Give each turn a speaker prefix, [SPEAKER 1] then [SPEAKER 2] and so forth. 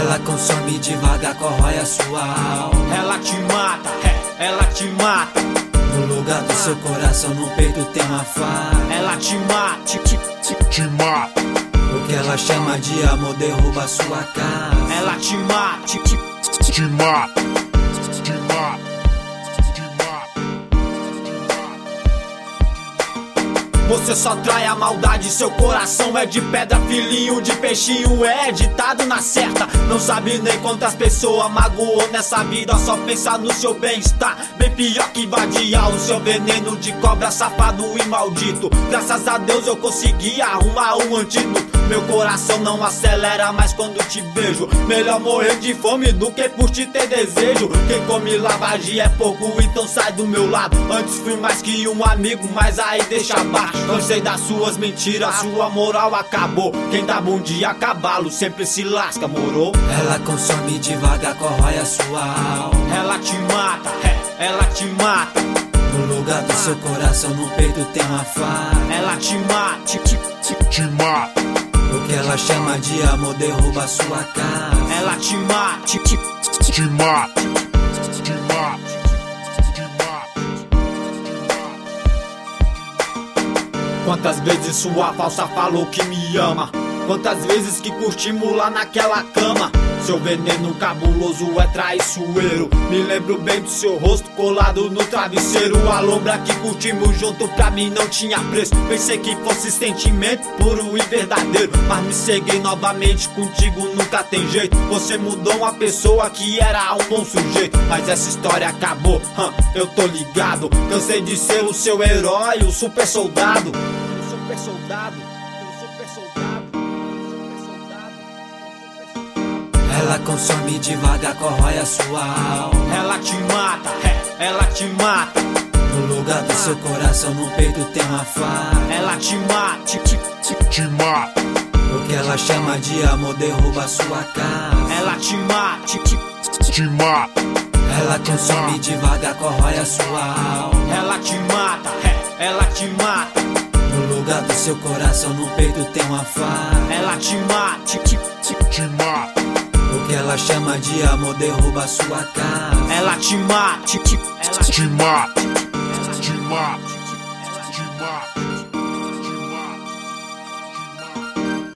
[SPEAKER 1] Ela consome devagar, corrói a sua alma.
[SPEAKER 2] Ela te mata, ela te mata.
[SPEAKER 1] No lugar do seu coração, no peito tem uma faca.
[SPEAKER 2] Ela te mata,
[SPEAKER 3] te mata.
[SPEAKER 1] O que ela chama de amor derruba a sua casa.
[SPEAKER 2] Ela te mata,
[SPEAKER 3] te mata. Te mata.
[SPEAKER 2] Você só trai a maldade, seu coração é de pedra. Filhinho de peixinho é editado na certa. Não sabe nem quantas pessoas magoou nessa vida. Só pensa no seu bem-estar, bem pior que vadiar. O seu veneno de cobra, safado e maldito. Graças a Deus eu consegui arrumar um antídoto. Meu coração não acelera mais quando te vejo. Melhor morrer de fome do que por te ter desejo. Quem come lavagem é pouco, então sai do meu lado. Antes fui mais que um amigo, mas aí deixa abaixo. Cansei das suas mentiras, sua moral acabou. Quem dá bom dia a cavalo sempre se lasca, moro?
[SPEAKER 1] Ela consome devagar, corrói a sua alma.
[SPEAKER 2] Ela te mata, ela te mata.
[SPEAKER 1] No lugar do seu coração, no peito tem uma faca.
[SPEAKER 2] Ela te mata,
[SPEAKER 3] te mata.
[SPEAKER 1] O que ela chama de amor derruba a sua casa.
[SPEAKER 2] Ela te mata,
[SPEAKER 3] te mata. Te mata.
[SPEAKER 2] Quantas vezes sua falsa falou que me ama? Quantas vezes que curtimos lá naquela cama? Seu veneno cabuloso é traiçoeiro. Me lembro bem do seu rosto colado no travesseiro. A lombra que curtimos junto pra mim não tinha preço. Pensei que fosse sentimento puro e verdadeiro, mas me ceguei novamente, contigo nunca tem jeito. Você mudou uma pessoa que era um bom sujeito, mas essa história acabou, eu tô ligado. Cansei de ser o seu herói, o super soldado. O super soldado, o super soldado.
[SPEAKER 1] Ela consome devagar, corrói a sua alma.
[SPEAKER 2] Ela te mata, ela te mata.
[SPEAKER 1] No lugar do seu coração, no peito tem uma faca.
[SPEAKER 2] Ela te mata,
[SPEAKER 3] te mata.
[SPEAKER 1] O que ela chama de amor derruba a sua casa.
[SPEAKER 2] Ela te mata,
[SPEAKER 3] te mata.
[SPEAKER 1] Ela consome devagar, corrói a sua alma.
[SPEAKER 2] Ela te mata, ela te mata.
[SPEAKER 1] No lugar do seu coração, no peito tem uma faca.
[SPEAKER 2] Ela te mata,
[SPEAKER 3] te mata.
[SPEAKER 1] O que ela chama de amor derruba a sua casa.
[SPEAKER 2] Ela te mata,
[SPEAKER 3] te mata. Te mata.